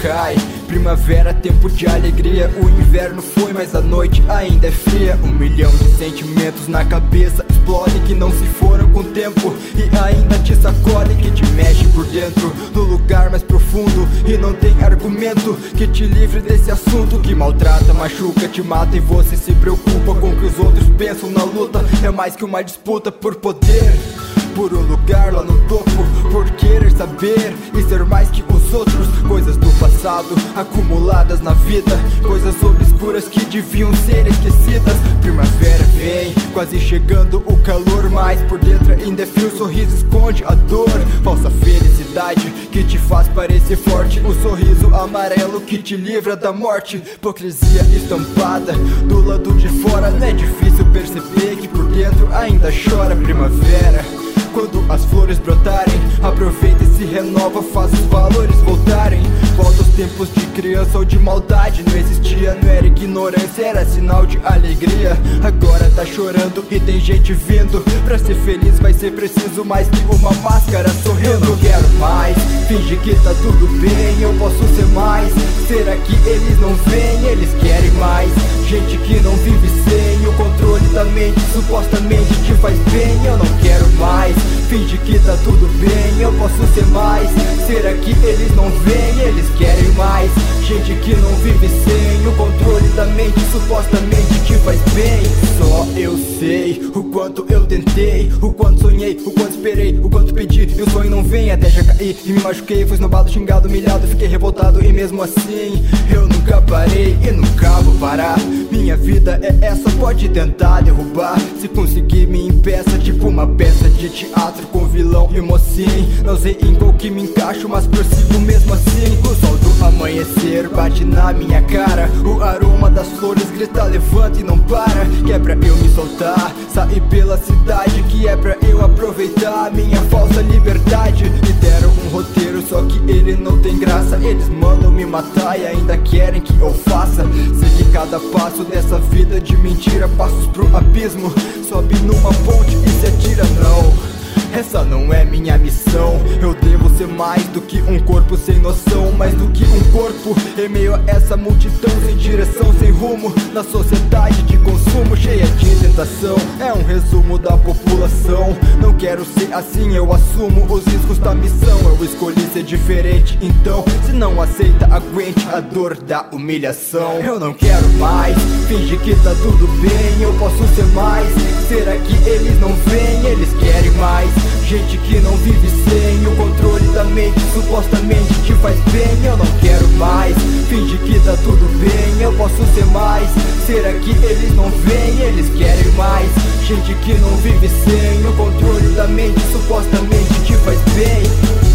cai. Primavera, tempo de alegria. O inverno foi, mas a noite ainda é fria. 1 milhão de sentimentos na cabeça explodem, que não se foram com o tempo e ainda te sacodem, que te mexe por dentro, no lugar mais profundo. E não tem argumento que te livre desse assunto, que maltrata, machuca, te mata, e você se preocupa com o que os outros pensam na luta. É mais que uma disputa por poder, por um lugar lá no topo, por querer saber e ser mais que os outros. Coisas do passado acumuladas na vida, coisas obscuras que deviam ser esquecidas. Primavera vem, quase chegando o calor, mas por dentro ainda é frio. O sorriso esconde a dor, falsa felicidade que te faz parecer forte. O sorriso amarelo que te livra da morte. Hipocrisia estampada do lado de fora. Não é difícil perceber que por dentro ainda chora. Primavera, quando as flores brotarem, aproveita e se renova, faz os valores voltarem. Volta aos tempos de criança ou de maldade. Não existia, não era ignorância, era sinal de alegria. Agora tá chorando e tem gente vindo. Pra ser feliz vai ser preciso mais que uma máscara sorrindo. Eu não quero mais fingir que tá tudo bem, eu posso ser mais. Será que eles não veem? Eles querem mais. Gente que não vive sem o controle da mente, supostamente te faz bem. Eu não quero mais finge que tá tudo bem, eu posso ser mais. Será que eles não veem? Eles querem mais. Gente que não vive sem o controle da mente, supostamente te faz bem. Só eu sei o quanto eu tentei, o quanto sonhei, o quanto esperei, o quanto pedi, e o sonho não vem. Até já caí e me machuquei, fui esnobado, xingado, humilhado, fiquei revoltado, e mesmo assim eu nunca parei e nunca vou parar. Minha vida é essa, pode tentar derrubar. Se conseguir me impeça, tipo uma peça de teatro com vilão e mocinho. Não sei em qual que me encaixo, mas prossigo mesmo assim. O sol do amanhecer bate na minha cara, o aroma das flores grita levanta e não para. Que é pra eu me soltar, sair pela cidade, que é pra eu aproveitar a minha falsa liberdade. Me deram um roteiro, só que ele não tem graça. Eles mandam me matar e ainda querem que eu faça. Segui cada passo dessa vida de mentira, passos pro abismo. Sobe numa ponte e se atira, não. Essa não é minha missão. Eu devo ser mais do que um corpo sem noção, mais do que um corpo em meio a essa multidão sem direção, sem rumo, na sociedade de consumo cheia de tentação. É um resumo da população. Não quero ser assim, eu assumo os riscos da missão. Eu escolhi ser diferente, então se não aceita, aguente a dor da humilhação. Eu não quero mais fingir que tá tudo bem, eu posso ser mais. Será que eles não veem? Eles querem mais. Gente que não vive sem o controle da mente, supostamente te faz bem. Eu não quero mais fingir que tá tudo bem, eu posso ser mais. Será que eles não veem? Eles querem mais. Gente que não vive sem o controle da mente, supostamente te faz bem.